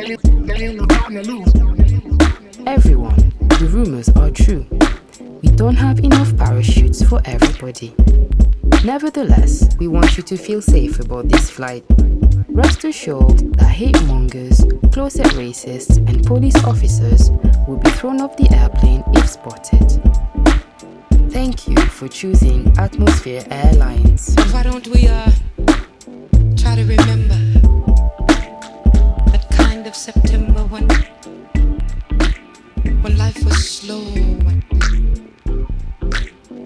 Everyone, the rumors are true. We don't have enough parachutes for everybody. Nevertheless, we want you to feel safe about this flight. Rest assured that hate mongers, closet racists, and police officers will be thrown off the airplane if spotted. Thank you for choosing Atmosphere Airlines. Why don't we